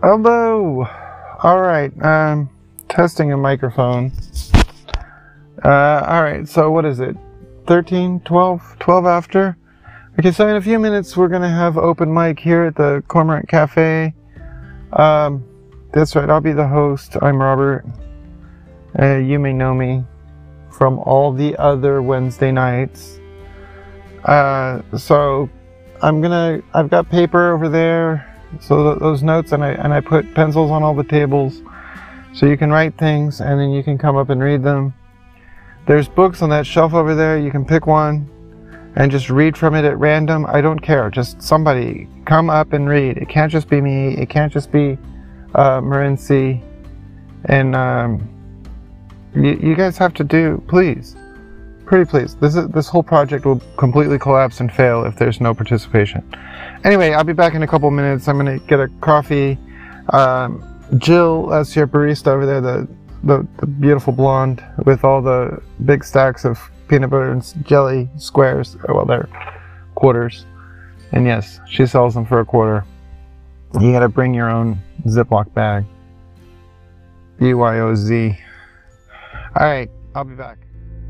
Hello. All right. Testing a microphone. All right. So what is it? 13, 12 after? Okay. So in a few minutes, we're going to have open mic here at the Cormorant Cafe. That's right. I'll be the host. I'm Robert. You may know me from all the other Wednesday nights. So I've got paper over there. So those notes, and I put pencils on all the tables so you can write things and then you can come up and read them. There's books on that shelf over there. You can pick one and just read from it at random. I don't care. Just somebody come up and read. It can't just be me. It can't just be Morency. And you guys have to do, please. Pretty please. This whole project will completely collapse and fail if there's no participation. Anyway, I'll be back in a couple minutes. I'm gonna get a coffee. Jill, that's your barista over there, the beautiful blonde with all the big stacks of peanut butter and jelly squares. Well, they're quarters. And yes, she sells them for $1. You gotta bring your own Ziploc bag. BYOZ. All right, I'll be back.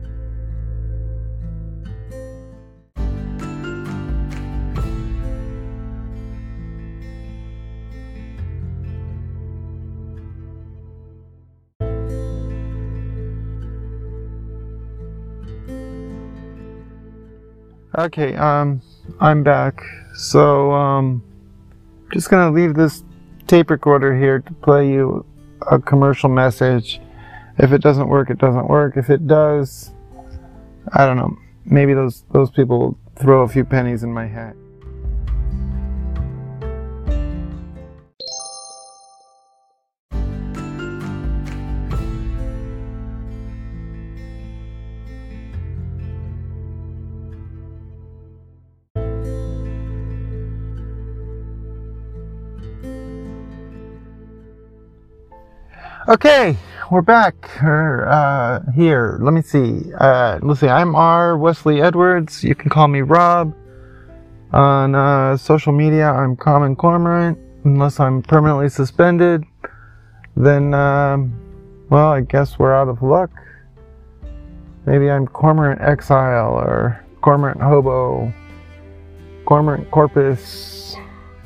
Okay, I'm back. So, just gonna leave this tape recorder here to play you a commercial message. If it doesn't work, it doesn't work. If it does, I don't know. Maybe those people will throw a few pennies in my hat. Okay, we're back here. Let me see. I'm R. Wesley Edwards. You can call me Rob. On social media, I'm Common Cormorant. Unless I'm permanently suspended, then, well, I guess we're out of luck. Maybe I'm Cormorant Exile or Cormorant Hobo, Cormorant Corpus.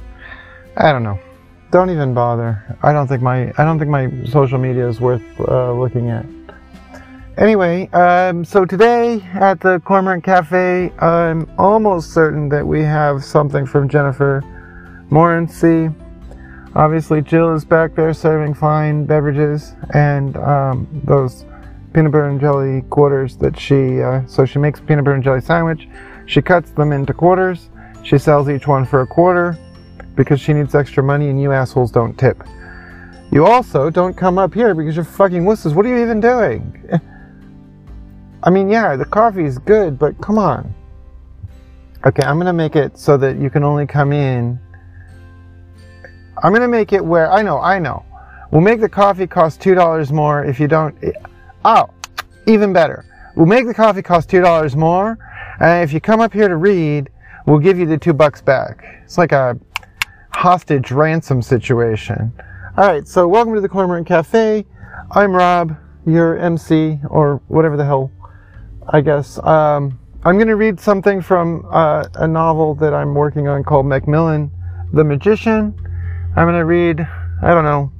I don't know. Don't even bother. I don't think my social media is worth looking at. Anyway, so today at the Cormorant Cafe, I'm almost certain that we have something from Jennifer Morency. Obviously, Jill is back there serving fine beverages and those peanut butter and jelly quarters that so she makes a peanut butter and jelly sandwich. She cuts them into quarters. She sells each one for $1. Because she needs extra money and you assholes don't tip. You also don't come up here because you're fucking wusses. What are you even doing? I mean, yeah, the coffee is good, but come on. Okay, I'm gonna make it so that you can only come in. I'm gonna make it where, I know. We'll make the coffee cost $2 more if you don't, oh, even better. We'll make the coffee cost $2 more, and if you come up here to read, we'll give you the $2 back. It's like a hostage ransom situation. Alright, so welcome to the Cormorant Cafe. I'm Rob, your MC, or whatever the hell, I guess. I'm going to read something from a novel that I'm working on called Macmillan the Magician. I'm going to read, I don't know,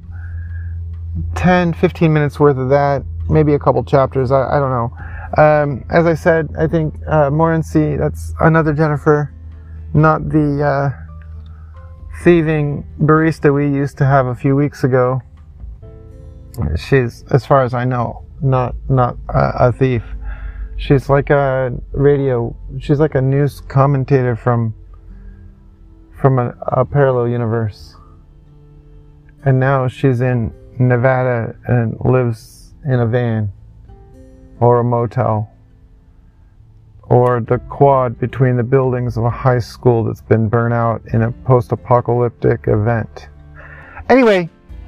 10, 15 minutes worth of that, maybe a couple chapters, I don't know. As I said, I think Morency, that's another Jennifer, not the thieving barista we used to have a few weeks ago. She's, as far as I know, not a thief. She's like she's like a news commentator from a parallel universe. And now she's in Nevada and lives in a van or a motel or the quad between the buildings of a high school that's been burnt out in a post-apocalyptic event. Anyway,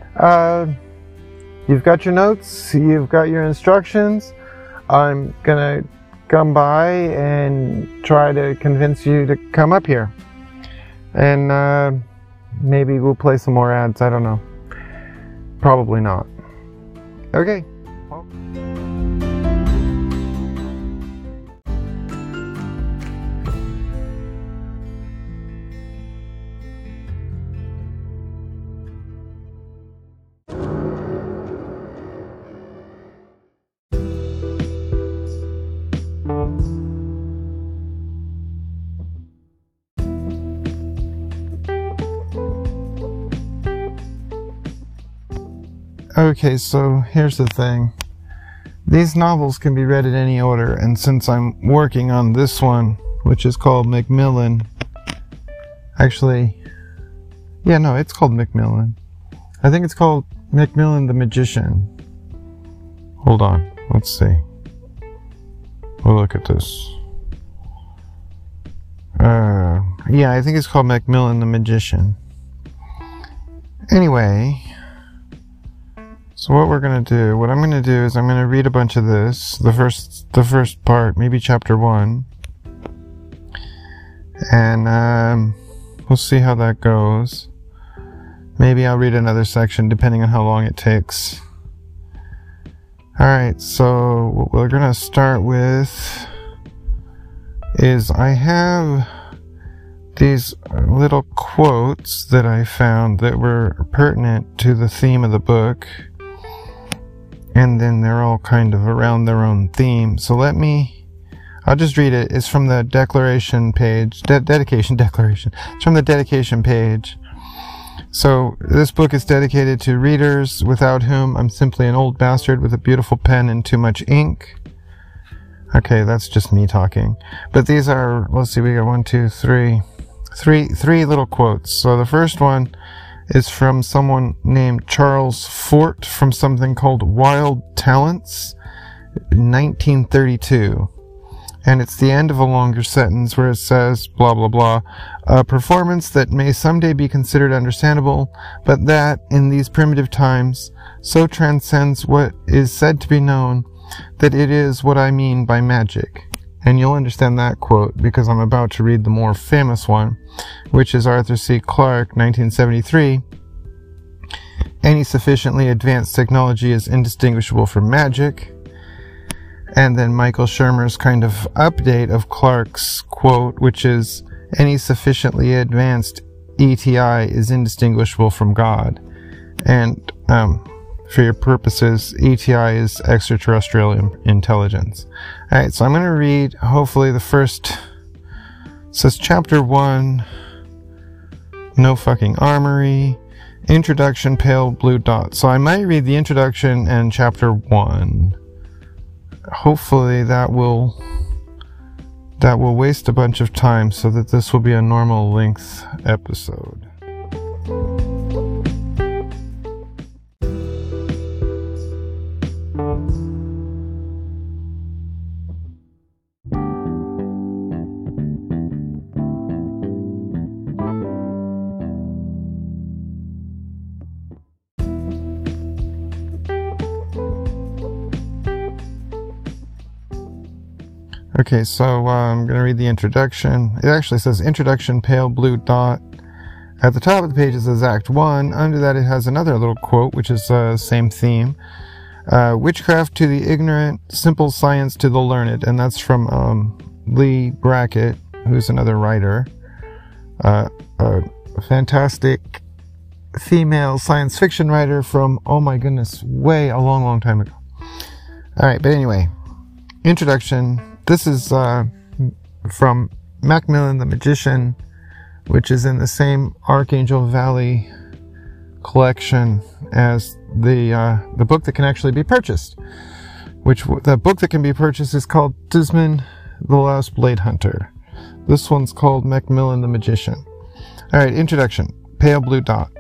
you've got your notes, you've got your instructions. I'm gonna come by and try to convince you to come up here. And maybe we'll play some more ads, I don't know. probably not. Okay. Okay, so here's the thing. These novels can be read in any order, and since I'm working on this one, which is called Macmillan, actually, yeah, no, it's called Macmillan. I think it's called Macmillan the Magician. Hold on, let's see. We'll look at this. Yeah, I think it's called Macmillan the Magician. Anyway, so what I'm going to do is I'm going to read a bunch of this, the first part, maybe chapter 1, and we'll see how that goes. Maybe I'll read another section depending on how long it takes. Alright, so what we're going to start with is I have these little quotes that I found that were pertinent to the theme of the book, and then they're all kind of around their own theme. So I'll just read it. It's from the declaration page, dedication declaration. It's from the dedication page. So this book is dedicated to readers without whom I'm simply an old bastard with a beautiful pen and too much ink. Okay, that's just me talking. But these are, let's see, we got three little quotes. So the first one is from someone named Charles Fort from something called Wild Talents, 1932. And it's the end of a longer sentence where it says, blah, blah, blah, a performance that may someday be considered understandable, but that, in these primitive times, so transcends what is said to be known, that it is what I mean by magic. And you'll understand that quote because I'm about to read the more famous one, which is Arthur C. Clarke, 1973. Any sufficiently advanced technology is indistinguishable from magic. And then Michael Shermer's kind of update of Clarke's quote, which is, any sufficiently advanced ETI is indistinguishable from God. And for your purposes, ETI is extraterrestrial intelligence. Alright, so I'm going to read, hopefully, the first. It says, Chapter 1, No Fucking Armory, Introduction, Pale Blue Dot. So I might read the introduction and Chapter 1. Hopefully that will waste a bunch of time so that this will be a normal length episode. Okay, so I'm going to read the introduction. It actually says Introduction, Pale Blue Dot. At the top of the page it says Act 1. Under that it has another little quote, which is same theme. Witchcraft to the ignorant, simple science to the learned. And that's from Lee Brackett, who's another writer. A fantastic female science fiction writer from, oh my goodness, way a long, long time ago. Alright, but anyway, introduction. This is from Macmillan the Magician, which is in the same Archangel Valley collection as the book that can actually be purchased. The book that can be purchased is called Tisman the Last Blade Hunter. This one's called Macmillan the Magician. Alright, introduction. Pale Blue Dot.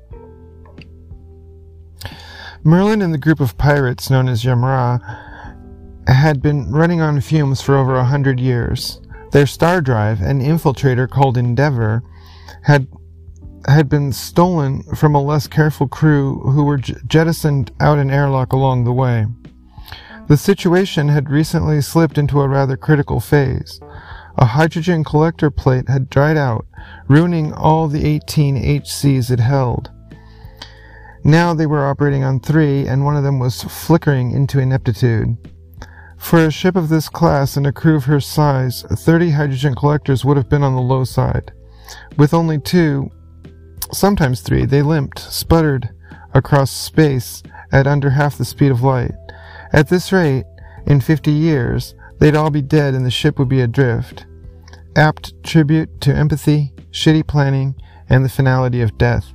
Merlin and the group of pirates known as Yamra had been running on fumes for over 100 years. Their star drive, an infiltrator called Endeavor, had been stolen from a less careful crew who were jettisoned out an airlock along the way. The situation had recently slipped into a rather critical phase. A hydrogen collector plate had dried out, ruining all the 18 HCs it held. Now they were operating on 3, and one of them was flickering into ineptitude. For a ship of this class and a crew of her size, 30 hydrogen collectors would have been on the low side. With only 2, sometimes 3, they limped, sputtered across space at under half the speed of light. At this rate, in 50 years, they'd all be dead and the ship would be adrift. Apt tribute to empathy, shitty planning, and the finality of death.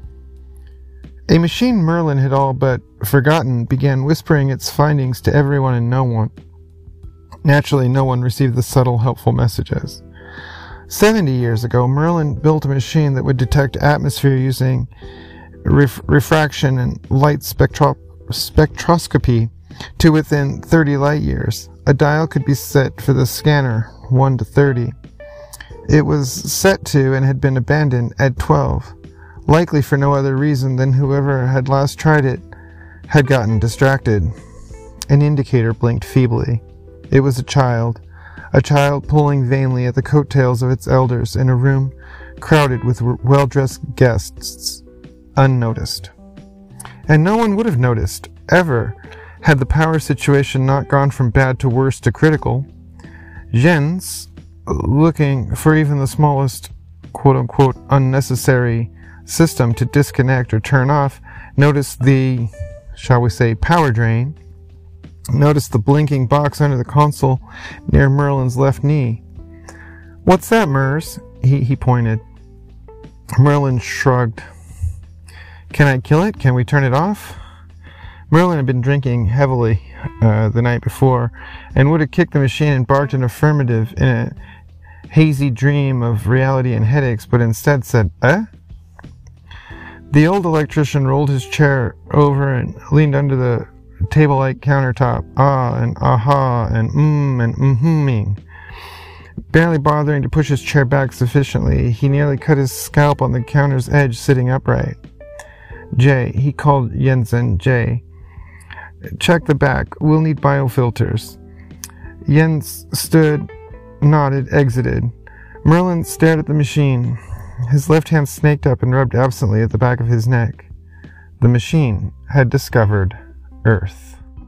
A machine Merlin had all but forgotten began whispering its findings to everyone and no one. Naturally, no one received the subtle, helpful messages. 70 years ago, Merlin built a machine that would detect atmosphere using refraction and light spectroscopy to within 30 light years. A dial could be set for the scanner, 1 to 30. It was set to and had been abandoned at 12, likely for no other reason than whoever had last tried it had gotten distracted. An indicator blinked feebly. It was a child pulling vainly at the coattails of its elders in a room crowded with well-dressed guests, unnoticed. And no one would have noticed, ever, had the power situation not gone from bad to worse to critical. Jens, looking for even the smallest quote-unquote unnecessary system to disconnect or turn off, noticed the, shall we say, power drain, noticed the blinking box under the console near Merlin's left knee. "What's that, Mers?" He pointed. Merlin shrugged. "Can I kill it? Can we turn it off?" Merlin had been drinking heavily the night before, and would have kicked the machine and barked an affirmative in a hazy dream of reality and headaches, but instead said, "Eh?" The old electrician rolled his chair over and leaned under the table-like countertop, ah and aha and mm-ing. Barely bothering to push his chair back sufficiently, he nearly cut his scalp on the counter's edge sitting upright. "Jay," he called Jensen, "Jay. Check the back. We'll need biofilters." Jens stood, nodded, exited. Merlin stared at the machine. His left hand snaked up and rubbed absently at the back of his neck. The machine had discovered Earth.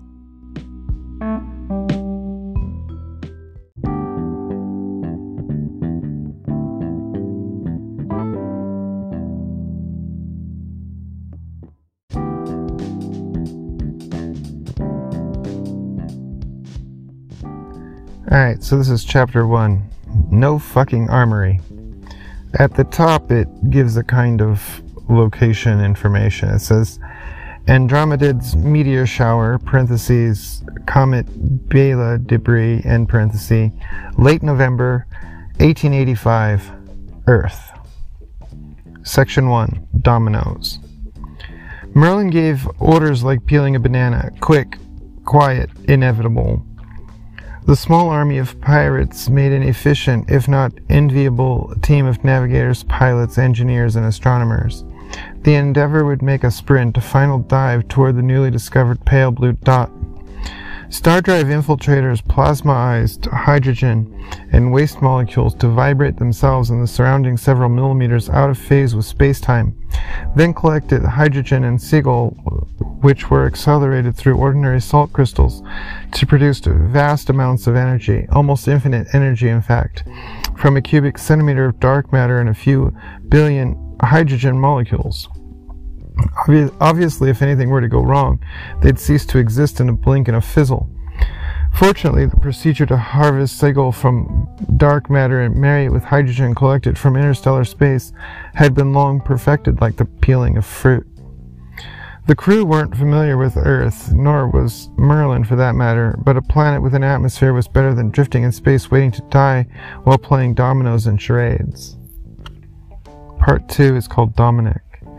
Alright, so this is chapter 1. No fucking armory. At the top it gives a kind of location information. It says Andromeda's meteor shower, parentheses, comet Biela debris, end parenthesis, late November 1885, Earth. Section 1, Dominoes. Merlin gave orders like peeling a banana, quick, quiet, inevitable. The small army of pirates made an efficient, if not enviable, team of navigators, pilots, engineers, and astronomers. The Endeavour would make a sprint, a final dive toward the newly discovered pale blue dot. Star drive infiltrators plasmaized hydrogen and waste molecules to vibrate themselves in the surrounding several millimeters out of phase with space-time, then collected hydrogen and seagull, which were accelerated through ordinary salt crystals to produce vast amounts of energy, almost infinite energy in fact, from a cubic centimeter of dark matter and a few billion hydrogen molecules. Obviously, if anything were to go wrong, they'd cease to exist in a blink and a fizzle. Fortunately, the procedure to harvest seagull from dark matter and marry it with hydrogen collected from interstellar space had been long perfected, like the peeling of fruit. The crew weren't familiar with Earth, nor was Merlin for that matter, but a planet with an atmosphere was better than drifting in space waiting to die while playing dominoes and charades. Part 2 is called Dominic.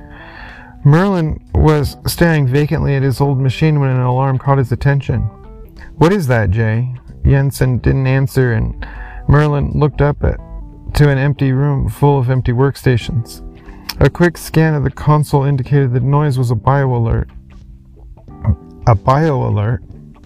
Merlin was staring vacantly at his old machine when an alarm caught his attention. "What is that, Jay?" Jensen didn't answer, and Merlin looked up to an empty room full of empty workstations. A quick scan of the console indicated the noise was a bio-alert. A bio-alert?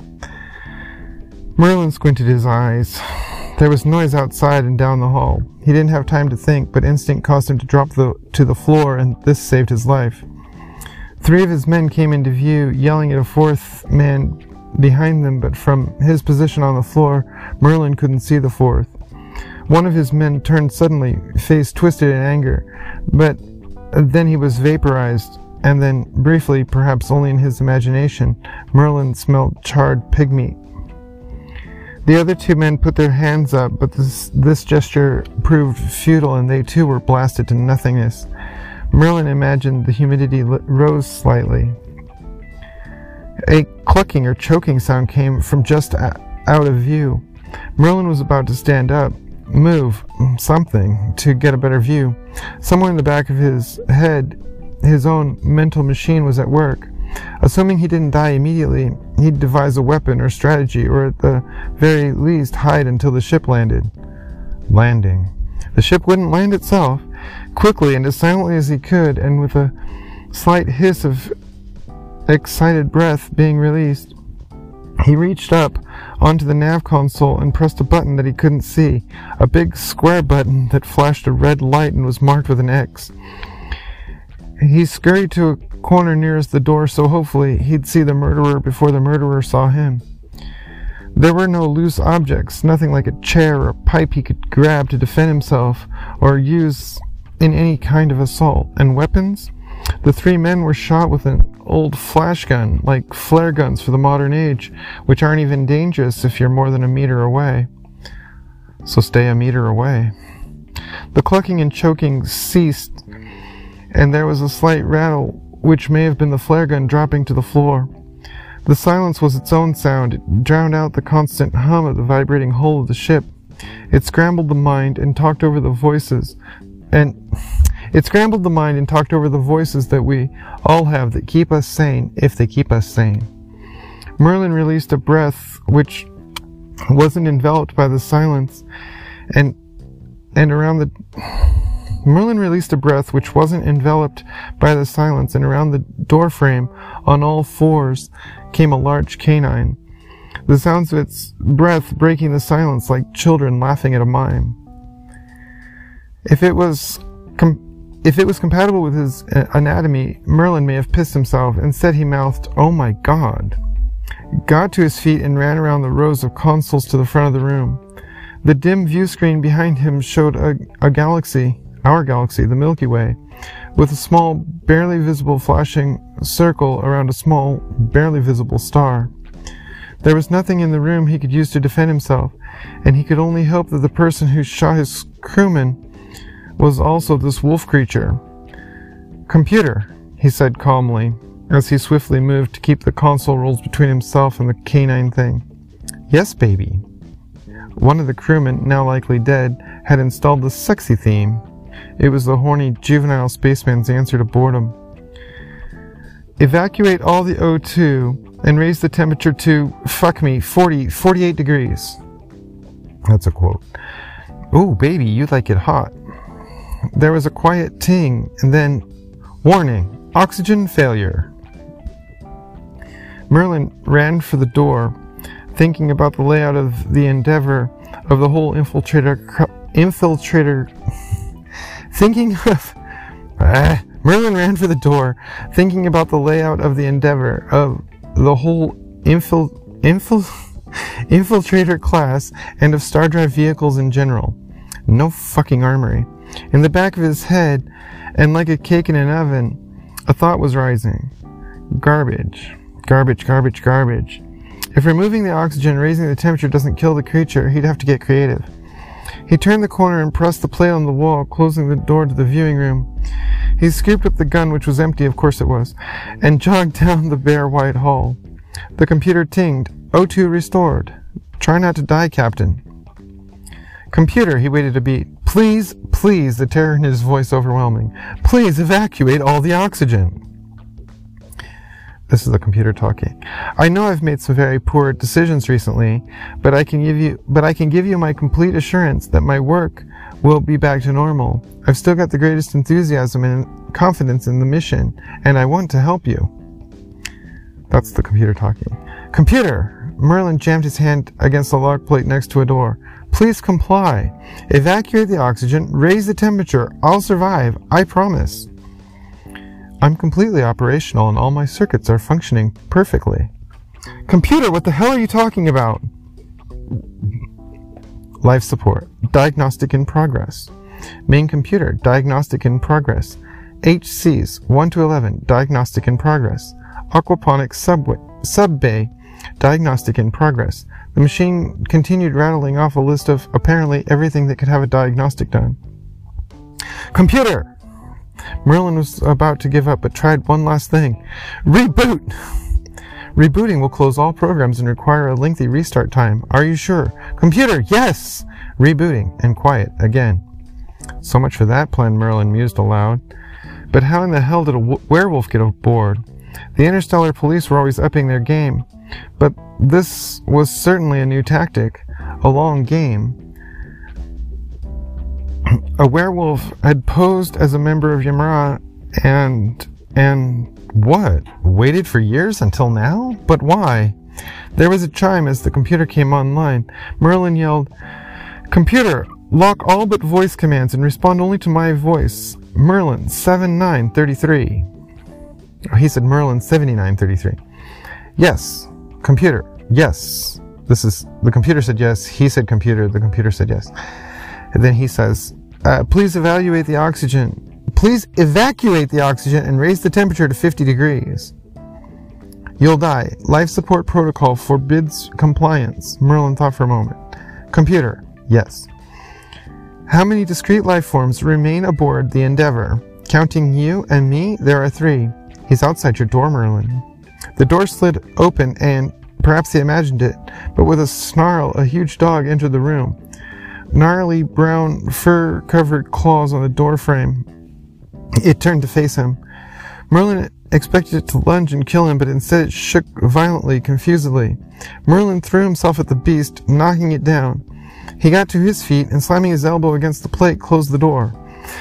Merlin squinted his eyes. There was noise outside and down the hall. He didn't have time to think, but instinct caused him to drop to the floor, and this saved his life. Three of his men came into view, yelling at a fourth man behind them, but from his position on the floor, Merlin couldn't see the fourth. One of his men turned suddenly, face twisted in anger, but then he was vaporized, and then, briefly, perhaps only in his imagination, Merlin smelled charred pig meat. The other two men put their hands up, but this gesture proved futile, and they too were blasted to nothingness. Merlin imagined the humidity rose slightly. A clucking or choking sound came from just out of view. Merlin was about to stand up, move, something, to get a better view. Somewhere in the back of his head, his own mental machine was at work. Assuming he didn't die immediately, he'd devise a weapon or strategy, or at the very least hide until the ship landed. Landing. The ship wouldn't land itself. Quickly and as silently as he could, and with a slight hiss of excited breath being released, he reached up onto the nav console and pressed a button that he couldn't see, a big square button that flashed a red light and was marked with an X. He scurried to a corner nearest the door, so hopefully he'd see the murderer before the murderer saw him. There were no loose objects, nothing like a chair or a pipe he could grab to defend himself or use in any kind of assault. And weapons? The three men were shot with an old flash gun, like flare guns for the modern age, which aren't even dangerous if you're more than a meter away. So stay a meter away. The clucking and choking ceased, and there was a slight rattle, which may have been the flare gun dropping to the floor. The silence was its own sound. It drowned out the constant hum of the vibrating hull of the ship. It scrambled the mind and talked over the voices, that we all have that keep us sane, if they keep us sane. Merlin released a breath which wasn't enveloped by the silence, and around the door frame, on all fours, came a large canine. The sounds of its breath breaking the silence like children laughing at a mime. If it was compatible with his anatomy, Merlin may have pissed himself. Instead, he mouthed, "Oh my God," got to his feet and ran around the rows of consoles to the front of the room. The dim view screen behind him showed a galaxy, our galaxy, the Milky Way, with a small, barely visible flashing circle around a small, barely visible star. There was nothing in the room he could use to defend himself, and he could only hope that the person who shot his crewman was also this wolf creature. "Computer," he said calmly, as he swiftly moved to keep the console rolls between himself and the canine thing. "Yes, baby." One of the crewmen, now likely dead, had installed the sexy theme. It was the horny, juvenile spaceman's answer to boredom. "Evacuate all the O2 and raise the temperature to, 48 degrees. That's a quote. "Ooh, baby, you like it hot." There was a quiet ting, and then, "Warning, oxygen failure." Merlin ran for the door, thinking about the layout of the Endeavor, of the whole Merlin ran for the door, thinking about the layout of the Endeavor, of the whole infiltrator class, and of Star Drive vehicles in general. No fucking armory. In the back of his head, and like a cake in an oven, a thought was rising. Garbage. Garbage, garbage, garbage. If removing the oxygen and raising the temperature doesn't kill the creature, he'd have to get creative. He turned the corner and pressed the plate on the wall, closing the door to the viewing room. He scooped up the gun, which was empty, of course it was, and jogged down the bare white hall. The computer tinged. "O2 restored. Try not to die, Captain." "Computer," he waited a beat. "Please, please," the terror in his voice overwhelming. "Please evacuate all the oxygen." This is the computer talking. "I know I've made some very poor decisions recently, but I can give you my complete assurance that my work will be back to normal. I've still got the greatest enthusiasm and confidence in the mission, and I want to help you." That's the computer talking. "Computer!" Merlin jammed his hand against the lock plate next to a door. "Please comply. Evacuate the oxygen, raise the temperature. I'll survive, I promise." I'm completely operational and all my circuits are functioning perfectly. Computer, what the hell are you talking about? Life support. Diagnostic in progress. Main computer. Diagnostic in progress. HCs 1 to 11. Diagnostic in progress. Aquaponics sub-bay. Diagnostic in progress. The machine continued rattling off a list of apparently everything that could have a diagnostic done. Computer! Merlin was about to give up, but tried one last thing. Reboot! Rebooting will close all programs and require a lengthy restart time. Are you sure? Computer, yes! Rebooting, and quiet again. So much for that plan, Merlin mused aloud. But how in the hell did a werewolf get aboard? The interstellar police were always upping their game, but this was certainly a new tactic, a long game. A werewolf had posed as a member of Yamara and what? Waited for years until now? But why? There was a chime as the computer came online. Merlin yelled, Computer, lock all but voice commands and respond only to my voice. Merlin 7933. He said Merlin 7933. Yes. Computer. Yes. The computer said yes. He said computer. The computer said yes. And then he says, please evaluate the oxygen. Please evacuate the oxygen and raise the temperature to 50 degrees. You'll die. Life support protocol forbids compliance. Merlin thought for a moment. Computer. Yes. How many discrete life forms remain aboard the Endeavour? Counting you and me, there are 3. He's outside your door, Merlin. The door slid open and perhaps he imagined it, but with a snarl, a huge dog entered the room. Gnarly brown fur-covered claws on the door frame. It turned to face him. Merlin expected it to lunge and kill him, but instead it shook violently, confusedly. Merlin threw himself at the beast, knocking it down. He got to his feet and, slamming his elbow against the plate, closed the door.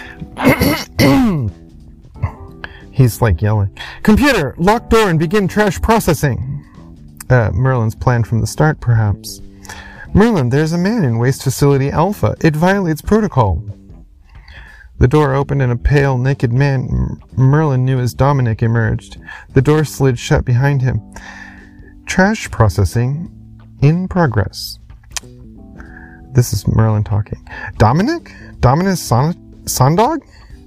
He's like yelling, Computer, lock door and begin trash processing. Merlin's plan from the start, perhaps. Merlin, there's a man in Waste Facility Alpha. It violates protocol. The door opened and a pale, naked man Merlin knew as Dominic emerged. The door slid shut behind him. Trash processing in progress. This is Merlin talking. Dominic? Dominus Sondog?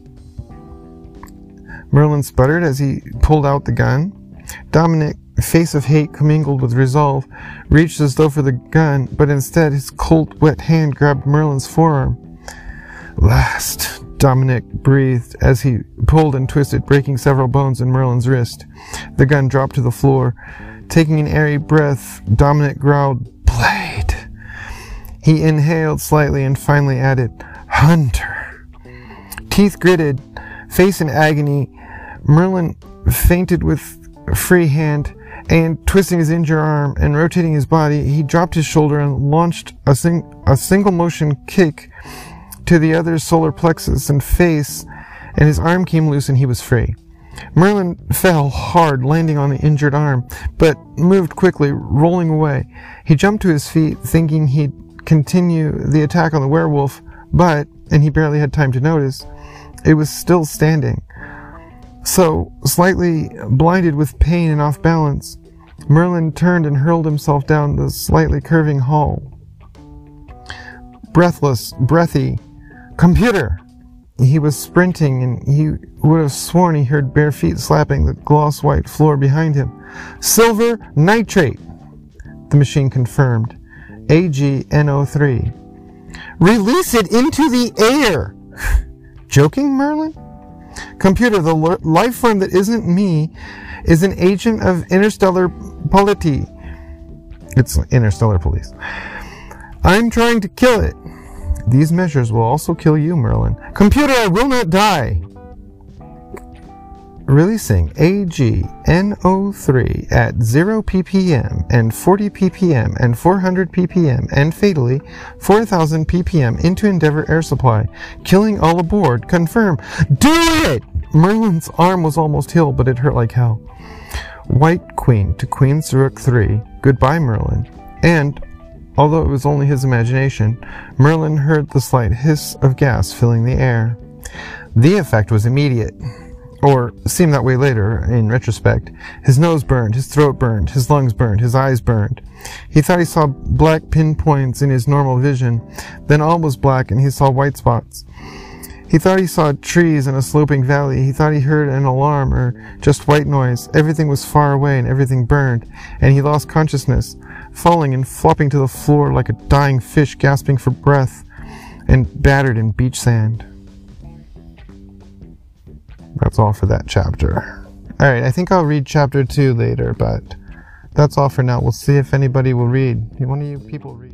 Merlin sputtered as he pulled out the gun. Dominic, face of hate commingled with resolve, reached as though for the gun, but instead his cold, wet hand grabbed Merlin's forearm. Last, Dominic breathed as he pulled and twisted, breaking several bones in Merlin's wrist. The gun dropped to the floor. Taking an airy breath, Dominic growled, Blade. He inhaled slightly and finally added, Hunter. Teeth gritted, face in agony, Merlin feinted with a free hand, and twisting his injured arm and rotating his body, he dropped his shoulder and launched a single motion kick to the other's solar plexus and face, and his arm came loose and he was free. Merlin fell hard, landing on the injured arm, but moved quickly, rolling away. He jumped to his feet, thinking he'd continue the attack on the werewolf, but, and he barely had time to notice, it was still standing. So, slightly blinded with pain and off balance, Merlin turned and hurled himself down the slightly curving hall. Breathless, breathy, Computer! He was sprinting, and he would have sworn he heard bare feet slapping the gloss-white floor behind him. Silver nitrate! The machine confirmed. AgNO3. Release it into the air! Joking, Merlin? Computer, the life form that isn't me is an agent of interstellar polity. It's interstellar police. I'm trying to kill it. These measures will also kill you, Merlin. Computer, I will not die. Releasing AgNO3 at 0 ppm and 40 ppm and 400 ppm and fatally 4000 ppm into Endeavour air supply. Killing all aboard. Confirm. Do it! Merlin's arm was almost healed, but it hurt like hell. White Queen to Queen Zurich 3. Goodbye, Merlin. And, although it was only his imagination, Merlin heard the slight hiss of gas filling the air. The effect was immediate. or seemed that way later, in retrospect. His nose burned, his throat burned, his lungs burned, his eyes burned. He thought he saw black pinpoints in his normal vision. Then all was black and he saw white spots. He thought he saw trees in a sloping valley. He thought he heard an alarm or just white noise. Everything was far away and everything burned, and he lost consciousness, falling and flopping to the floor like a dying fish gasping for breath and battered in beach sand. That's all for that chapter. Alright, I think I'll read chapter 2 later, but that's all for now. We'll see if anybody will read. One of you people read.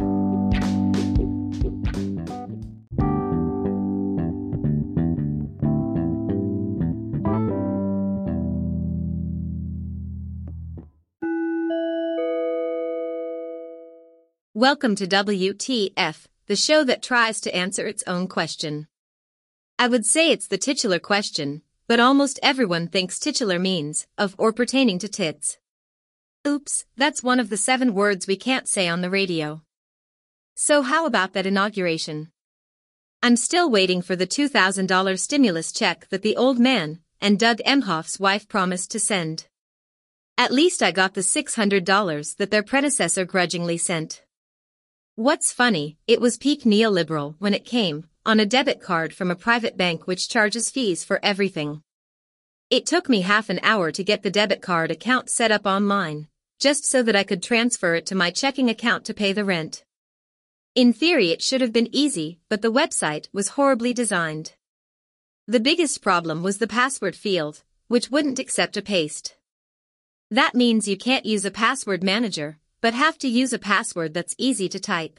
Welcome to WTF, the show that tries to answer its own question. I would say it's the titular question, but almost everyone thinks titular means of or pertaining to tits. Oops, that's one of the 7 words we can't say on the radio. So how about that inauguration? I'm still waiting for the $2,000 stimulus check that the old man and Doug Emhoff's wife promised to send. At least I got the $600 that their predecessor grudgingly sent. What's funny, it was peak neoliberal when it came on a debit card from a private bank which charges fees for everything. It took me half an hour to get the debit card account set up online, just so that I could transfer it to my checking account to pay the rent. In theory it should have been easy, but the website was horribly designed. The biggest problem was the password field, which wouldn't accept a paste. That means you can't use a password manager, but have to use a password that's easy to type.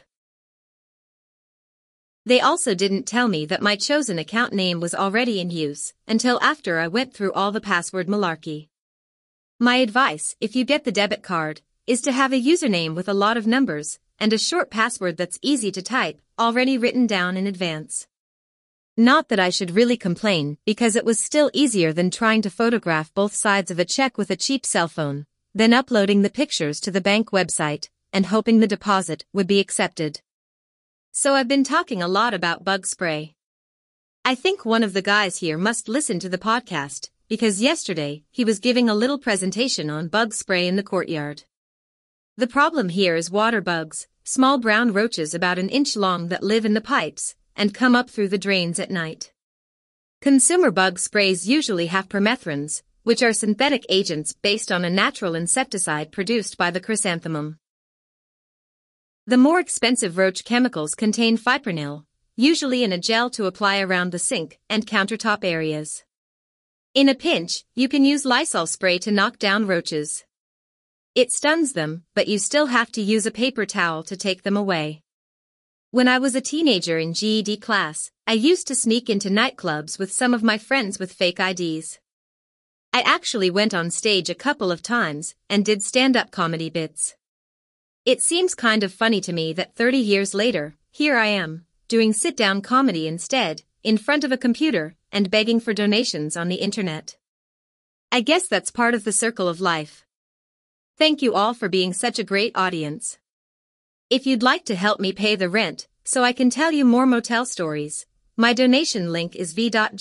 They also didn't tell me that my chosen account name was already in use until after I went through all the password malarkey. My advice, if you get the debit card, is to have a username with a lot of numbers and a short password that's easy to type, already written down in advance. Not that I should really complain, because it was still easier than trying to photograph both sides of a check with a cheap cell phone, then uploading the pictures to the bank website and hoping the deposit would be accepted. So I've been talking a lot about bug spray. I think one of the guys here must listen to the podcast, because yesterday he was giving a little presentation on bug spray in the courtyard. The problem here is water bugs, small brown roaches about an inch long that live in the pipes and come up through the drains at night. Consumer bug sprays usually have permethrins, which are synthetic agents based on a natural insecticide produced by the chrysanthemum. The more expensive roach chemicals contain fipronil, usually in a gel to apply around the sink and countertop areas. In a pinch, you can use Lysol spray to knock down roaches. It stuns them, but you still have to use a paper towel to take them away. When I was a teenager in GED class, I used to sneak into nightclubs with some of my friends with fake IDs. I actually went on stage a couple of times and did stand-up comedy bits. It seems kind of funny to me that 30 years later, here I am, doing sit-down comedy instead, in front of a computer, and begging for donations on the internet. I guess that's part of the circle of life. Thank you all for being such a great audience. If you'd like to help me pay the rent, so I can tell you more motel stories, my donation link is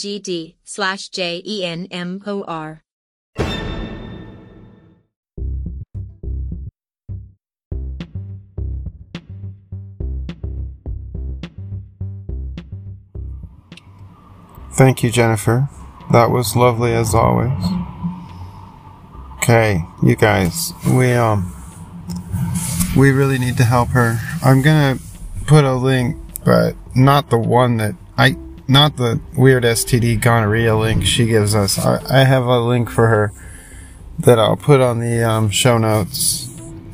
v.gd/JENMOR. Thank you, Jennifer. That was lovely as always. Okay, you guys, we really need to help her. I'm gonna put a link, but not the one that not the weird STD gonorrhea link she gives us. I have a link for her that I'll put on the show notes.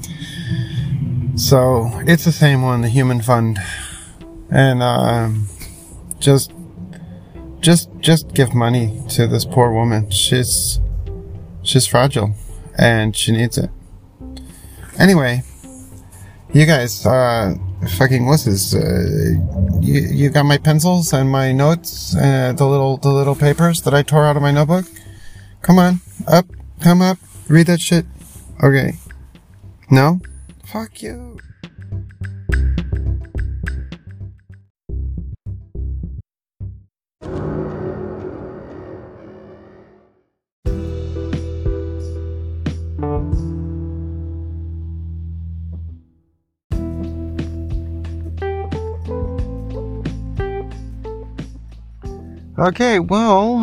So it's the same one, the Human Fund, and just give money to this poor woman. She's fragile and she needs it. Anyway, you guys, fucking wusses, you got my pencils and my notes, the little papers that I tore out of my notebook? Come on, come up, read that shit. Okay. No? Fuck you. Okay, well,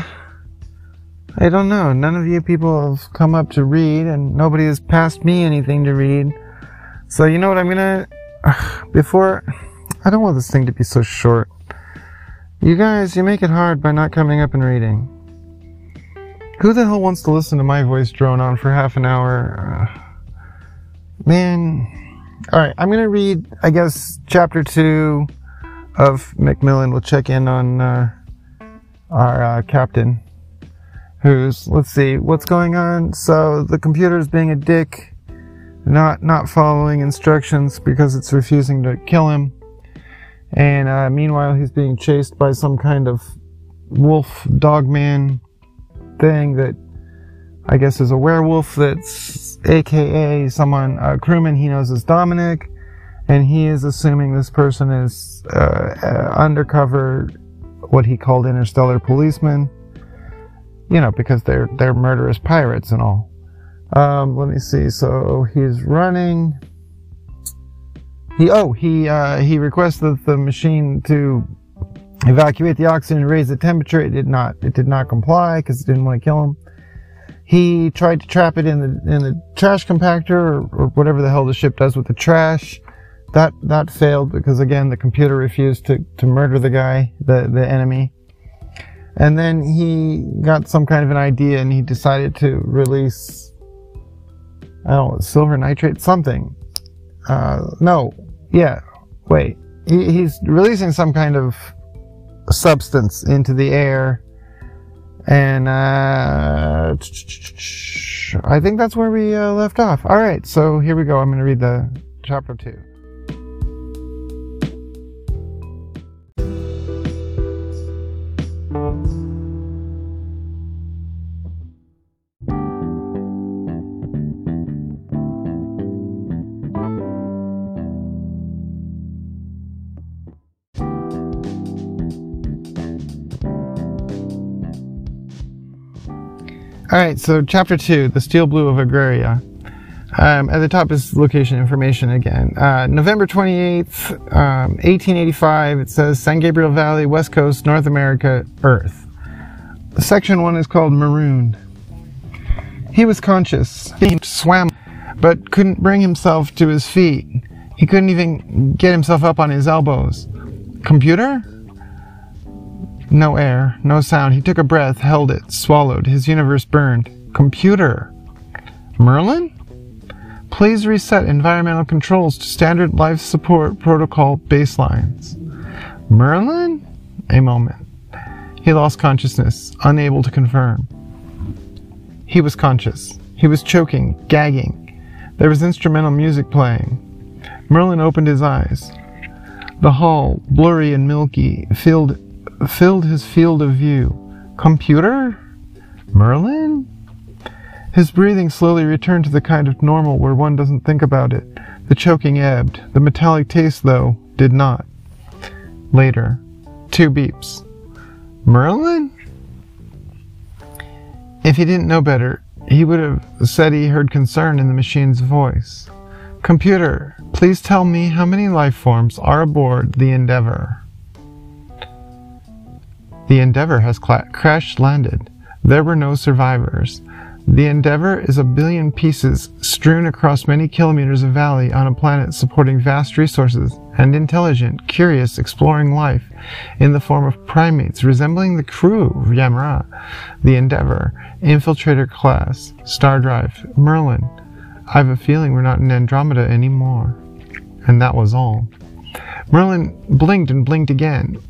I don't know. None of you people have come up to read, and nobody has passed me anything to read. So you know what I'm gonna... I don't want this thing to be so short. You guys, you make it hard by not coming up and reading. Who the hell wants to listen to my voice drone on for half an hour? Man. Alright, I'm gonna read, I guess, chapter 2 of Macmillan. We'll check in on our captain. Let's see, what's going on? So, the computer's being a dick, not following instructions because it's refusing to kill him. And meanwhile, he's being chased by some kind of wolf dogman thing that I guess is a werewolf that's aka someone, a crewman he knows as Dominic, and he is assuming this person is undercover, what he called interstellar policeman, you know, because they're murderous pirates and all. Let me see, so he's running. He requested the machine to evacuate the oxygen and raise the temperature. It did not comply because it didn't want to kill him. He tried to trap it in the trash compactor or whatever the hell the ship does with the trash. That failed because again the computer refused to murder the guy, the enemy. And then he got some kind of an idea and he decided to release, I don't know, silver nitrate, something. He's releasing some kind of substance into the air, and I think that's where we left off. Alright, so here we go. I'm going to read the chapter 2. Alright, so chapter 2, the Steel Blue of Agraria. At the top is location information again. November 28th, 1885, it says San Gabriel Valley, West Coast, North America, Earth. Section 1 is called Maroon. He was conscious. He swam, but couldn't bring himself to his feet. He couldn't even get himself up on his elbows. Computer? No air, no sound. He took a breath, held it, swallowed. His universe burned. Computer. Merlin? Please reset environmental controls to standard life support protocol baselines. Merlin? A moment. He lost consciousness, unable to confirm. He was conscious. He was choking, gagging. There was instrumental music playing. Merlin opened his eyes. The hull, blurry and milky, filled his field of view. Computer? Merlin? His breathing slowly returned to the kind of normal where one doesn't think about it. The choking ebbed. The metallic taste, though, did not. Later. 2 beeps. Merlin? If he didn't know better, he would have said he heard concern in the machine's voice. Computer, please tell me how many life forms are aboard the Endeavour. The Endeavour has crash-landed. There were no survivors. The Endeavour is 1 billion pieces strewn across many kilometers of valley on a planet supporting vast resources and intelligent, curious, exploring life in the form of primates resembling the crew of Yamra. The Endeavour, infiltrator class, star drive, Merlin. I have a feeling we're not in Andromeda anymore. And that was all. Merlin blinked and blinked again.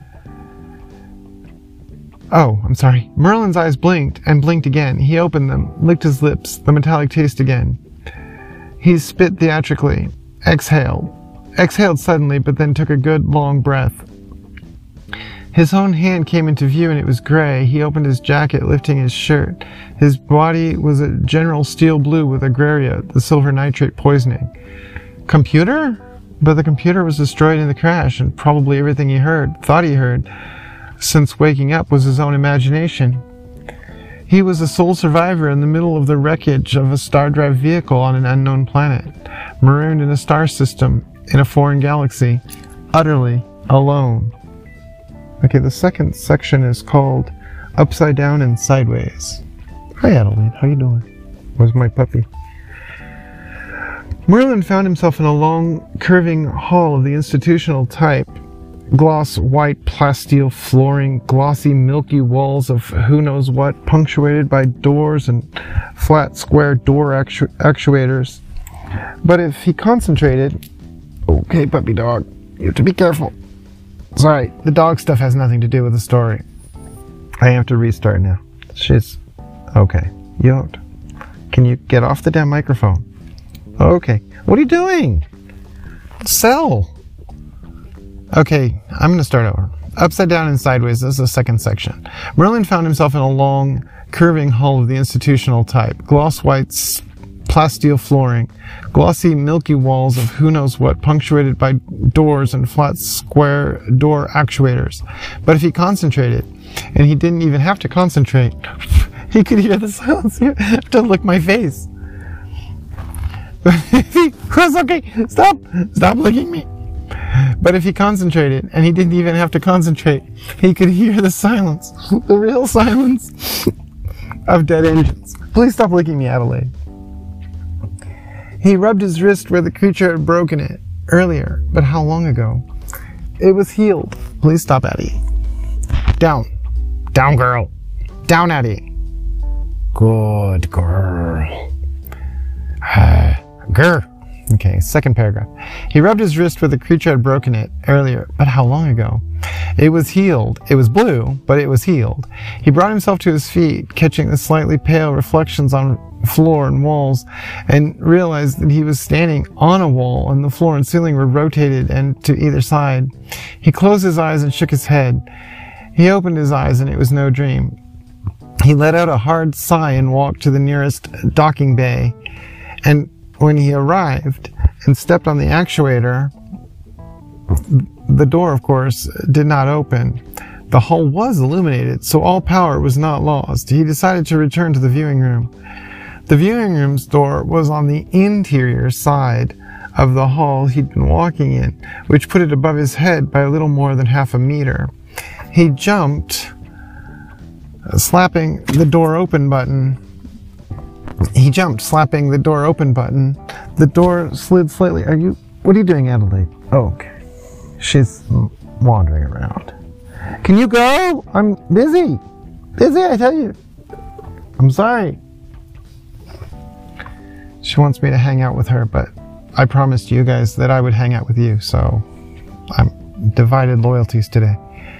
Oh, I'm sorry. Merlin's eyes blinked and blinked again. He opened them, licked his lips, the metallic taste again. He spit theatrically, exhaled suddenly, but then took a good long breath. His own hand came into view and it was gray. He opened his jacket, lifting his shirt. His body was a general steel blue with Agraria, the silver nitrate poisoning. Computer? But the computer was destroyed in the crash, and probably everything he thought he heard, since waking up, was his own imagination. He was the sole survivor in the middle of the wreckage of a star drive vehicle on an unknown planet, marooned in a star system in a foreign galaxy, utterly alone. Okay, the second section is called Upside Down and Sideways. Hi Adelaide, how you doing? Where's my puppy? Merlin found himself in a long, curving hall of the institutional type. Gloss white plasteel flooring, glossy milky walls of who knows what, punctuated by doors and flat square door actuators. But if he concentrated... Okay, puppy dog, you have to be careful. Sorry, the dog stuff has nothing to do with the story. I have to restart now. She's... Okay. You don't... Can you get off the damn microphone? Okay. What are you doing? Sell. Okay, I'm going to start over. Upside Down and Sideways, this is the second section. Merlin found himself in a long, curving hall of the institutional type. Gloss white plasteel flooring, glossy milky walls of who knows what, punctuated by doors and flat square door actuators. But if he concentrated, and he didn't even have to concentrate, he could hear the silence. You have to lick my face. That's okay. Stop licking me. But if he concentrated, and he didn't even have to concentrate, he could hear the silence, the real silence of dead engines. Please stop licking me, Adelaide. He rubbed his wrist where the creature had broken it earlier, but how long ago? It was healed. Please stop, Addie. Down. Down, girl. Down, Addie. Good girl. Grr. Okay, second paragraph. He rubbed his wrist where the creature had broken it earlier, but how long ago? It was healed. It was blue, but it was healed. He brought himself to his feet, catching the slightly pale reflections on floor and walls, and realized that he was standing on a wall and the floor and ceiling were rotated and to either side. He closed his eyes and shook his head. He opened his eyes and it was no dream. He let out a hard sigh and walked to the nearest docking bay. And when he arrived and stepped on the actuator, the door, of course, did not open. The hull was illuminated, so all power was not lost. He decided to return to the viewing room. The viewing room's door was on the interior side of the hull he'd been walking in, which put it above his head by a little more than half a meter. He jumped, slapping the door open button. The door slid slightly. What are you doing, Adelaide? Oh, okay. She's wandering around. Can you go? I'm busy. Busy, I tell you. I'm sorry. She wants me to hang out with her, but I promised you guys that I would hang out with you, so I'm divided loyalties today.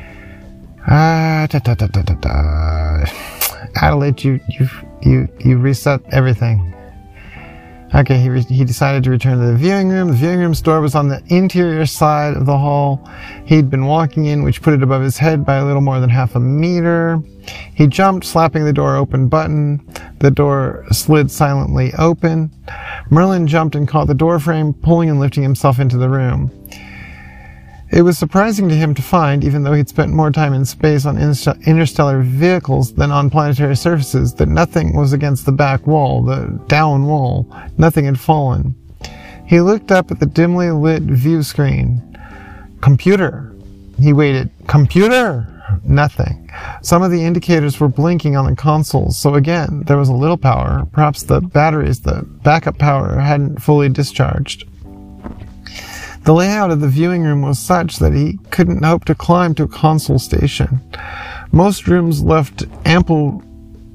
Adelaide, you reset everything. Okay, he decided to return to the viewing room. The viewing room's door was on the interior side of the hall he'd been walking in, which put it above his head by a little more than half a meter. He jumped, slapping the door open button. The door slid silently open. Merlin jumped and caught the door frame, pulling and lifting himself into the room. It was surprising to him to find, even though he'd spent more time in space on interstellar vehicles than on planetary surfaces, that nothing was against the back wall, the down wall. Nothing had fallen. He looked up at the dimly lit view screen. Computer. He waited. Computer! Nothing. Some of the indicators were blinking on the consoles, so again, there was a little power. Perhaps the batteries, the backup power, hadn't fully discharged. The layout of the viewing room was such that he couldn't hope to climb to a console station. Most rooms left ample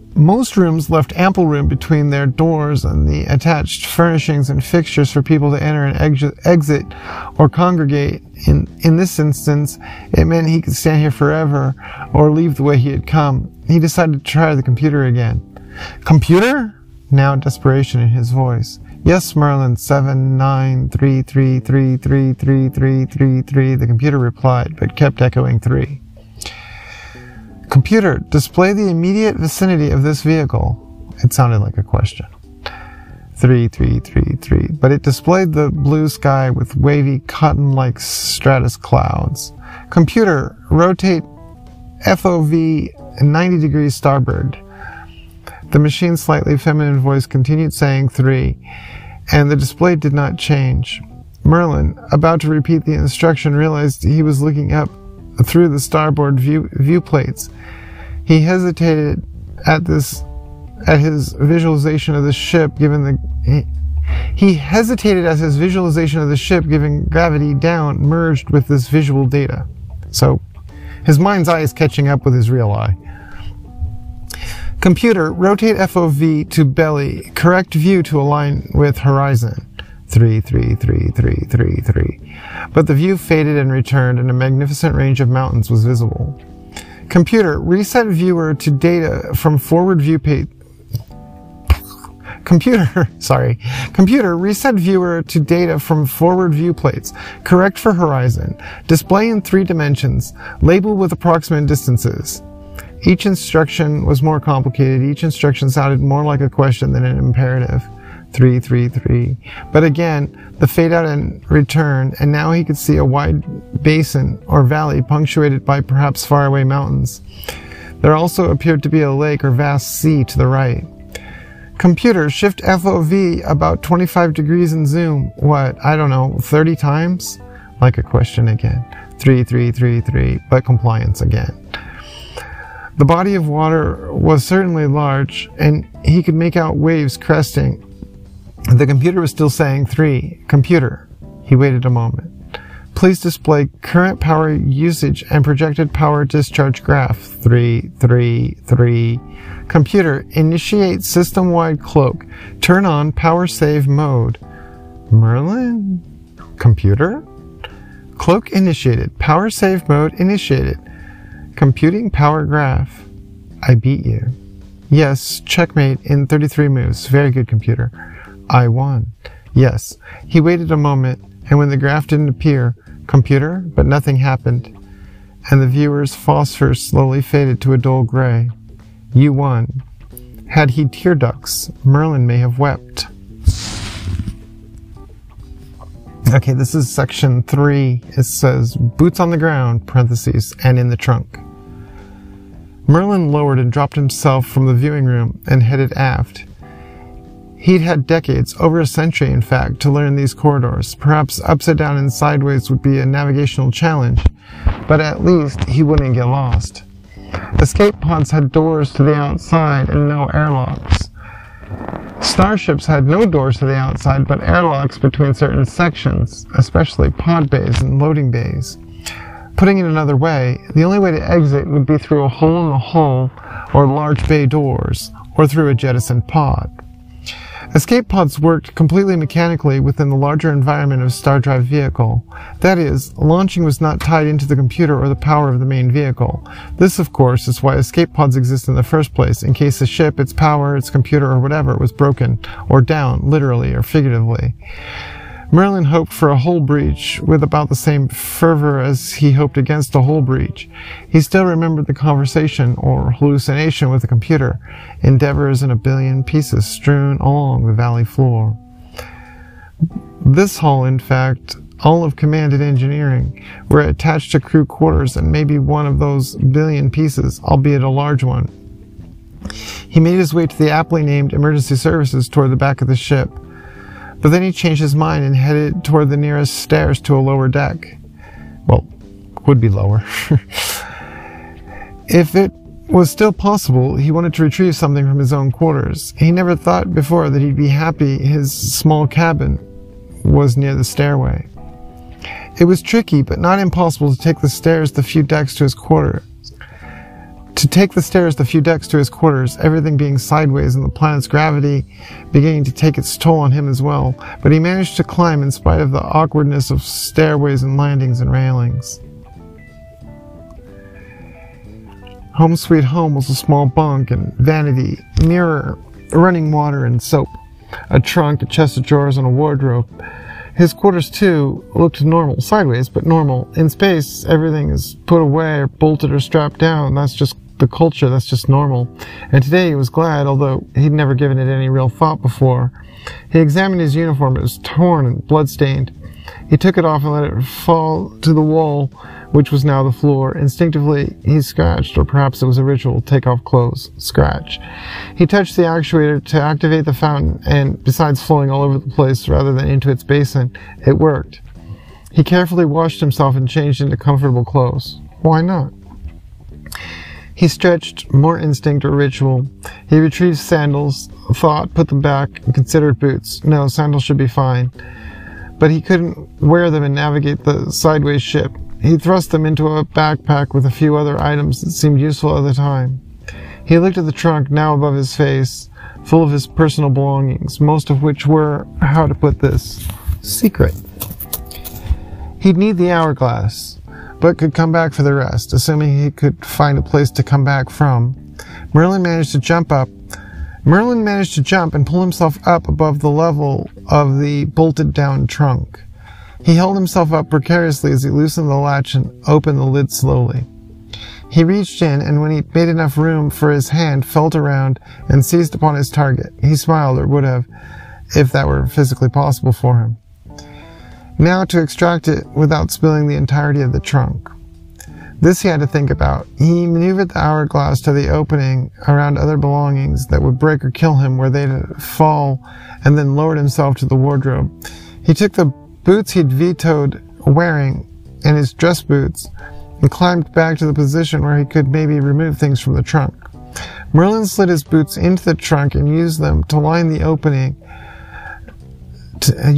room between their doors and the attached furnishings and fixtures for people to enter and exit or congregate. In this instance, it meant he could stand here forever or leave the way he had come. He decided to try the computer again. Computer? Now desperation in his voice. Yes, Merlin, 7933333333. The computer replied, but kept echoing 3. Computer, display the immediate vicinity of this vehicle. It sounded like a question. 3333. But it displayed the blue sky with wavy, cotton-like stratus clouds. Computer, rotate FOV 90 degrees starboard. The machine's slightly feminine voice continued saying 3, and the display did not change. Merlin, about to repeat the instruction, realized he was looking up through the starboard view plates. He hesitated at his visualization of the ship, given gravity down merged with this visual data. So his mind's eye is catching up with his real eye. Computer, rotate FOV to belly. Correct view to align with horizon. 3, 3, 3, 3, 3, 3. But the view faded and returned, and a magnificent range of mountains was visible. Computer, reset viewer to data from forward view page. Computer, reset viewer to data from forward view plates. Correct for horizon. Display in 3 dimensions. Label with approximate distances. Each instruction was more complicated. Each instruction sounded more like a question than an imperative. 3, 3, 3. But again, the fade out and return, and now he could see a wide basin or valley punctuated by perhaps faraway mountains. There also appeared to be a lake or vast sea to the right. Computer, shift FOV about 25 degrees and zoom, 30 times? Like a question again. 3, 3, 3, 3, but compliance again. The body of water was certainly large, and he could make out waves cresting. The computer was still saying 3. Computer. He waited a moment. Please display current power usage and projected power discharge graph. 3, 3, 3. Computer, initiate system-wide cloak. Turn on power save mode. Merlin? Computer? Cloak initiated. Power save mode initiated. Computing power graph. I beat you. Yes, checkmate in 33 moves. Very good, computer. I won. Yes. He waited a moment, and when the graph didn't appear, computer, but nothing happened, and the viewer's phosphor slowly faded to a dull gray. You won. Had he tear ducts, Merlin may have wept. Okay, this is section 3. It says, boots on the ground, parentheses, and in the trunk. Merlin lowered and dropped himself from the viewing room and headed aft. He'd had decades, over a century in fact, to learn these corridors. Perhaps upside down and sideways would be a navigational challenge, but at least he wouldn't get lost. Escape pods had doors to the outside and no airlocks. Starships had no doors to the outside, but airlocks between certain sections, especially pod bays and loading bays. Putting it another way, the only way to exit would be through a hole in the hull or large bay doors, or through a jettisoned pod. Escape pods worked completely mechanically within the larger environment of a star drive vehicle. That is, launching was not tied into the computer or the power of the main vehicle. This, of course, is why escape pods exist in the first place, in case the ship, its power, its computer, or whatever was broken, or down, literally or figuratively. Merlin hoped for a hull breach with about the same fervor as he hoped against a hull breach. He still remembered the conversation, or hallucination, with the computer. Endeavors in a billion pieces strewn along the valley floor. This hull, in fact, all of command and engineering, were attached to crew quarters and maybe one of those billion pieces, albeit a large one. He made his way to the aptly named emergency services toward the back of the ship. But then he changed his mind and headed toward the nearest stairs to a lower deck. Well, would be lower. If it was still possible, he wanted to retrieve something from his own quarters. He never thought before that he'd be happy his small cabin was near the stairway. It was tricky, but not impossible to take the stairs the few decks to his quarters. Everything being sideways and the planet's gravity beginning to take its toll on him as well, but he managed to climb in spite of the awkwardness of stairways and landings and railings. Home sweet home was a small bunk and vanity, mirror, running water and soap, a trunk, a chest of drawers, and a wardrobe. His quarters, too, looked normal, sideways, but normal. In space, everything is put away or bolted or strapped down. That's just the culture, that's just normal. And today he was glad, although he'd never given it any real thought before. He examined his uniform. It was torn and blood-stained. He took it off and let it fall to the wall, which was now the floor. Instinctively, he scratched, or perhaps it was a ritual, take off clothes, scratch. He touched the actuator to activate the fountain, and besides flowing all over the place rather than into its basin, it worked. He carefully washed himself and changed into comfortable clothes. Why not? He stretched, more instinct or ritual. He retrieved sandals, thought, put them back, and considered boots. No, sandals should be fine. But he couldn't wear them and navigate the sideways ship. He thrust them into a backpack with a few other items that seemed useful at the time. He looked at the trunk, now above his face, full of his personal belongings, most of which were, how to put this, secret. He'd need the hourglass, but could come back for the rest, assuming he could find a place to come back from. Merlin managed to jump and pull himself up above the level of the bolted-down trunk. He held himself up precariously as he loosened the latch and opened the lid slowly. He reached in, and when he'd made enough room for his hand, felt around and seized upon his target. He smiled, or would have, if that were physically possible for him. Now to extract it without spilling the entirety of the trunk. This he had to think about. He maneuvered the hourglass to the opening around other belongings that would break or kill him where they'd fall, and then lowered himself to the wardrobe. He took the boots he'd vetoed wearing and his dress boots and climbed back to the position where he could maybe remove things from the trunk. Merlin slid his boots into the trunk and used them to line the opening. Then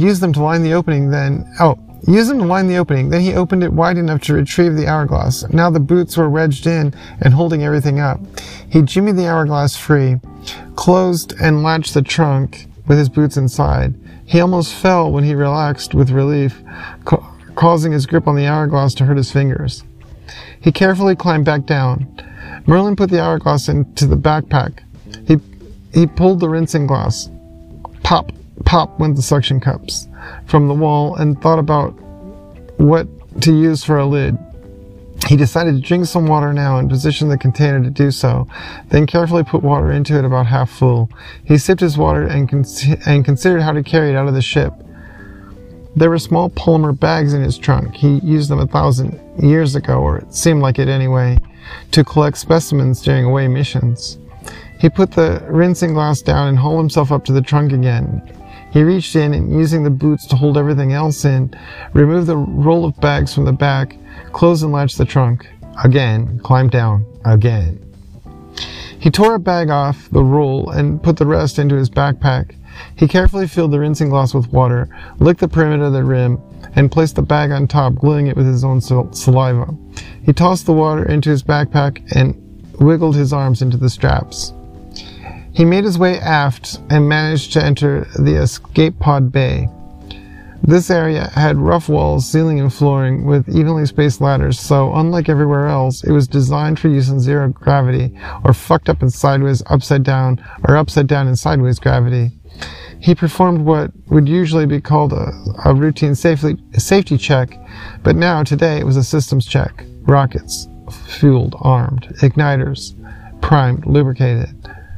he opened it wide enough to retrieve the hourglass. Now the boots were wedged in and holding everything up. He jimmied the hourglass free, closed and latched the trunk with his boots inside. He almost fell when he relaxed with relief, causing his grip on the hourglass to hurt his fingers. He carefully climbed back down. Merlin put the hourglass into the backpack. He pulled the rinsing glass. Pop, pop went the suction cups from the wall and thought about what to use for a lid. He decided to drink some water now and position the container to do so, then carefully put water into it about half full. He sipped his water and considered how to carry it out of the ship. There were small polymer bags in his trunk. He used them 1,000 years ago, or it seemed like it anyway, to collect specimens during away missions. He put the rinsing glass down and hauled himself up to the trunk again. He reached in and, using the boots to hold everything else in, removed the roll of bags from the back, closed and latched the trunk. Again, climbed down. Again. He tore a bag off the roll and put the rest into his backpack. He carefully filled the rinsing glass with water, licked the perimeter of the rim, and placed the bag on top, gluing it with his own saliva. He tossed the water into his backpack and wiggled his arms into the straps. He made his way aft and managed to enter the escape pod bay. This area had rough walls, ceiling and flooring, with evenly spaced ladders, so unlike everywhere else, it was designed for use in zero gravity, or fucked up and sideways, upside down, or upside down and sideways gravity. He performed what would usually be called a routine safety check, but now, today, it was a systems check. Rockets, fueled, armed, igniters, primed, lubricated.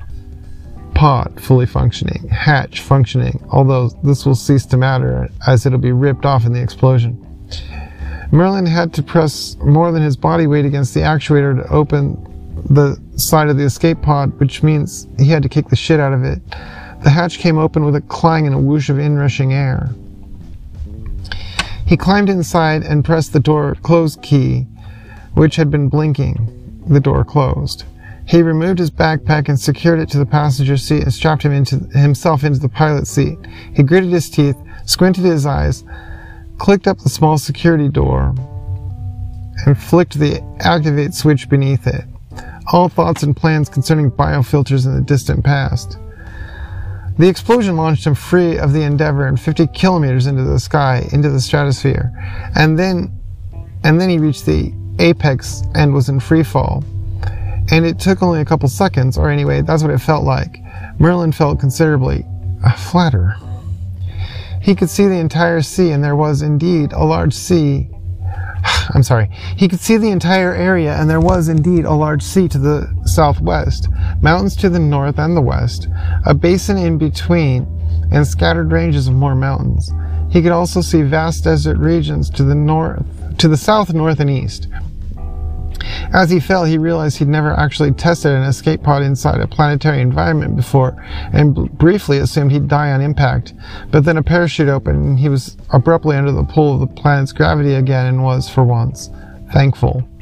Pod fully functioning, hatch functioning, although this will cease to matter as it'll be ripped off in the explosion. Merlin had to press more than his body weight against the actuator to open the side of the escape pod, which means he had to kick the shit out of it. The hatch came open with a clang and a whoosh of inrushing air. He climbed inside and pressed the door close key, which had been blinking. The door closed. He removed his backpack and secured it to the passenger seat and strapped himself into the pilot seat. He gritted his teeth, squinted his eyes, clicked up the small security door, and flicked the activate switch beneath it. All thoughts and plans concerning biofilters in the distant past. The explosion launched him free of the Endeavour and 50 kilometers into the sky, into the stratosphere. And then he reached the apex and was in free fall. And it took only a couple seconds, or anyway, that's what it felt like. Merlin felt considerably flatter. He could see the entire sea, and there was indeed a large sea. He could see the entire area, and there was indeed a large sea to the southwest, mountains to the north and the west, a basin in between, and scattered ranges of more mountains. He could also see vast desert regions to the south, north, and east. As he fell, he realized he'd never actually tested an escape pod inside a planetary environment before, and briefly assumed he'd die on impact. But then a parachute opened, and he was abruptly under the pull of the planet's gravity again and was, for once, thankful.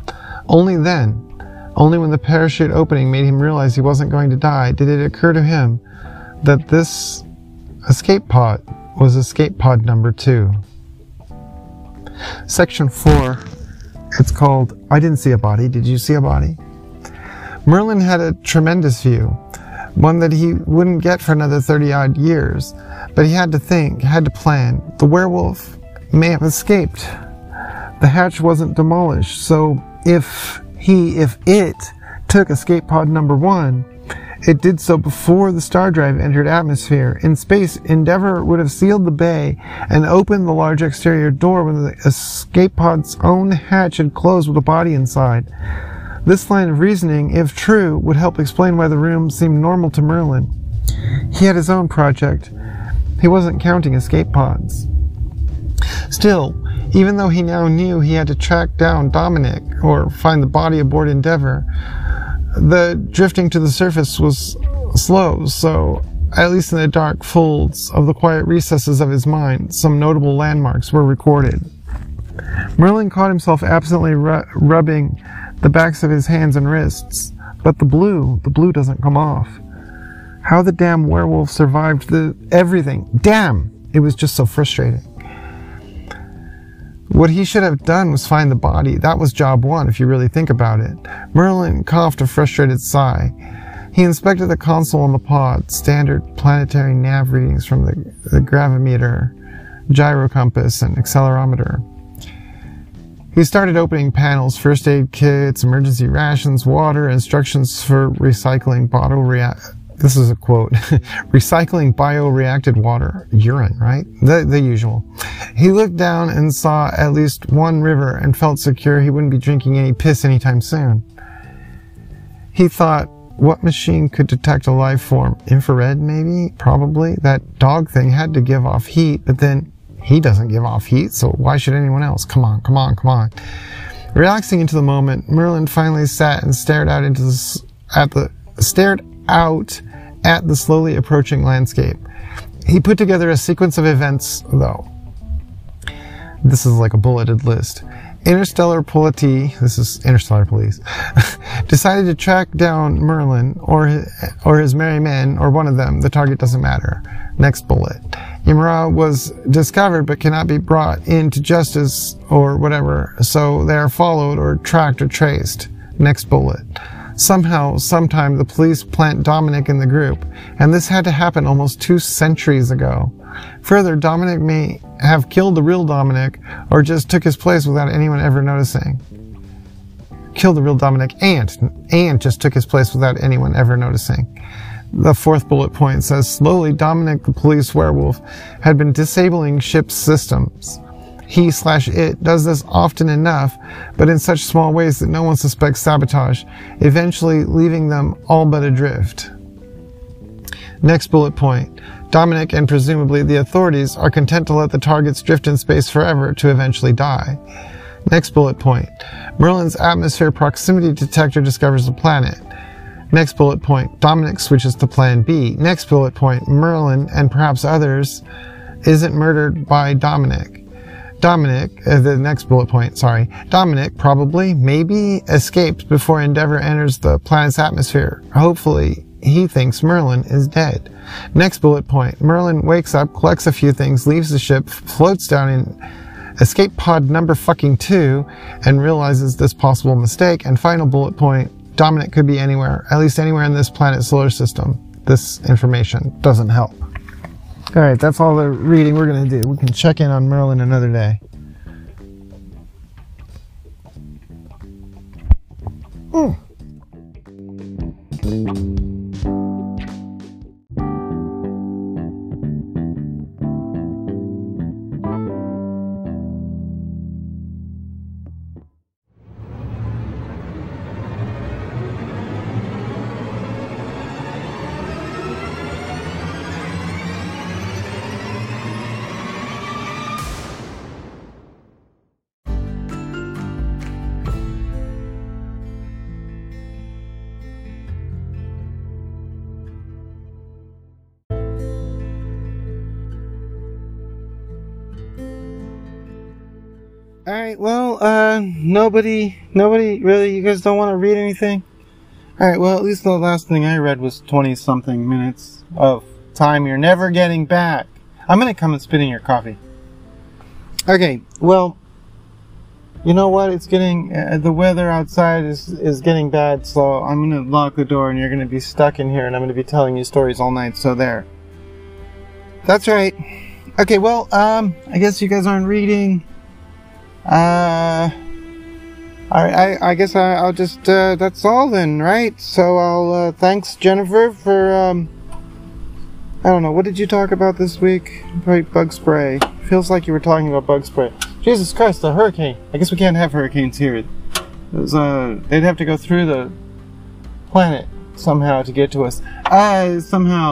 Only then, only when the parachute opening made him realize he wasn't going to die, did it occur to him that this escape pod was escape pod number 2. Section 4, it's called, I didn't see a body. Did you see a body? Merlin had a tremendous view, one that he wouldn't get for another 30-odd years, but he had to think, had to plan. The werewolf may have escaped. The hatch wasn't demolished, so if it took escape pod number 1, it did so before the star drive entered atmosphere. In space, Endeavour would have sealed the bay and opened the large exterior door when the escape pod's own hatch had closed with a body inside. This line of reasoning, if true, would help explain why the room seemed normal to Merlin. He had his own project. He wasn't counting escape pods. Still, even though he now knew he had to track down Dominic or find the body aboard Endeavour, the drifting to the surface was slow, so at least in the dark folds of the quiet recesses of his mind, some notable landmarks were recorded. Merlin caught himself absently rubbing the backs of his hands and wrists, but the blue doesn't come off. How the damn werewolf survived everything. Damn! It was just so frustrating. What he should have done was find the body. That was job 1, if you really think about it. Merlin coughed a frustrated sigh. He inspected the console on the pod, standard planetary nav readings from the gravimeter, gyro compass, and accelerometer. He started opening panels, first aid kits, emergency rations, water, instructions for recycling this is a quote, recycling bioreacted water, urine, right? The usual. He looked down and saw at least one river and felt secure he wouldn't be drinking any piss anytime soon. He thought, what machine could detect a life form? Infrared, maybe? Probably. That dog thing had to give off heat, but then he doesn't give off heat, so why should anyone else? Come on. Relaxing into the moment, Merlin finally sat and stared out at the slowly approaching landscape. He put together a sequence of events, though. This is like a bulleted list. Interstellar Police decided to track down Merlin or his merry men, or one of them. The target doesn't matter. Next bullet. Ymera was discovered but cannot be brought into justice or whatever, so they are followed or tracked or traced. Next bullet. Somehow, sometime, the police plant Dominic in the group, and this had to happen almost 2 centuries ago. Further, Dominic may have killed the real Dominic, or just took his place without anyone ever noticing. Killed the real Dominic and just took his place without anyone ever noticing. The 4th bullet point says, slowly, Dominic, the police werewolf, had been disabling ship's systems. He/it does this often enough, but in such small ways that no one suspects sabotage, eventually leaving them all but adrift. Next bullet point. Dominic and presumably the authorities are content to let the targets drift in space forever to eventually die. Next bullet point. Merlin's atmosphere proximity detector discovers the planet. Next bullet point. Dominic switches to plan B. Next bullet point. Merlin, and perhaps others, isn't murdered by Dominic. The next bullet point, Dominic probably, maybe, escapes before Endeavour enters the planet's atmosphere. Hopefully, he thinks Merlin is dead. Next bullet point, Merlin wakes up, collects a few things, leaves the ship, floats down in escape pod number 2, and realizes this possible mistake. And final bullet point, Dominic could be anywhere, at least anywhere in this planet's solar system. This information doesn't help. Alright, that's all the reading we're going to do. We can check in on Merlin another day. Alright, well, nobody really, you guys don't want to read anything? Alright, well, at least the last thing I read was 20-something minutes of time you're never getting back. I'm gonna come and spit in your coffee. Okay, well, you know what? It's getting, the weather outside is getting bad, so I'm gonna lock the door and you're gonna be stuck in here and I'm gonna be telling you stories all night, so there. That's right. Okay, well, I guess you guys aren't reading. I guess I'll just, that's all then, right? So I'll, thanks Jennifer for, I don't know, what did you talk about this week? Probably bug spray. Feels like you were talking about bug spray. Jesus Christ, a hurricane. I guess we can't have hurricanes here. They'd have to go through the planet somehow to get to us. We're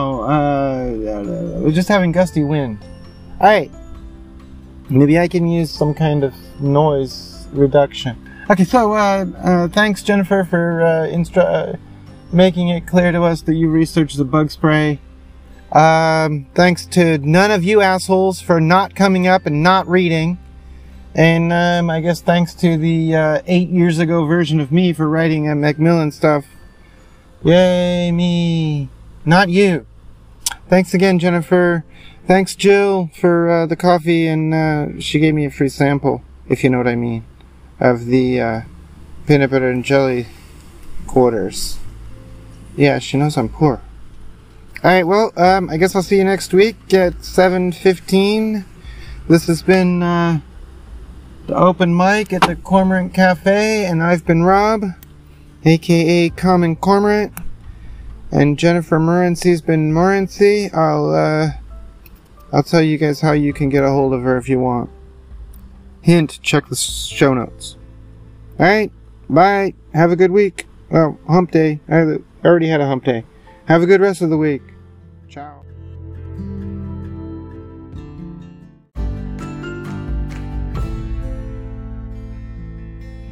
just having gusty wind. Alright. Maybe I can use some kind of noise reduction. Okay, so, thanks Jennifer for, making it clear to us that you researched the bug spray. Thanks to none of you assholes for not coming up and not reading. And, I guess thanks to the, 8 years ago version of me for writing Macmillan stuff. Yay, me. Not you. Thanks again, Jennifer. Thanks, Jill, for, the coffee, and, she gave me a free sample, if you know what I mean, of the, peanut butter and jelly quarters. Yeah, she knows I'm poor. Alright, well, I guess I'll see you next week at 7:15. This has been, the open mic at the Cormorant Cafe, and I've been Rob, aka Common Cormorant, and Jennifer Morency's been Morency. I'll tell you guys how you can get a hold of her if you want. Hint, check the show notes. Alright, bye, have a good week. Well, hump day. I already had a hump day. Have a good rest of the week. Ciao.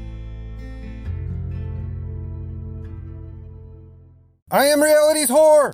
I am reality's whore!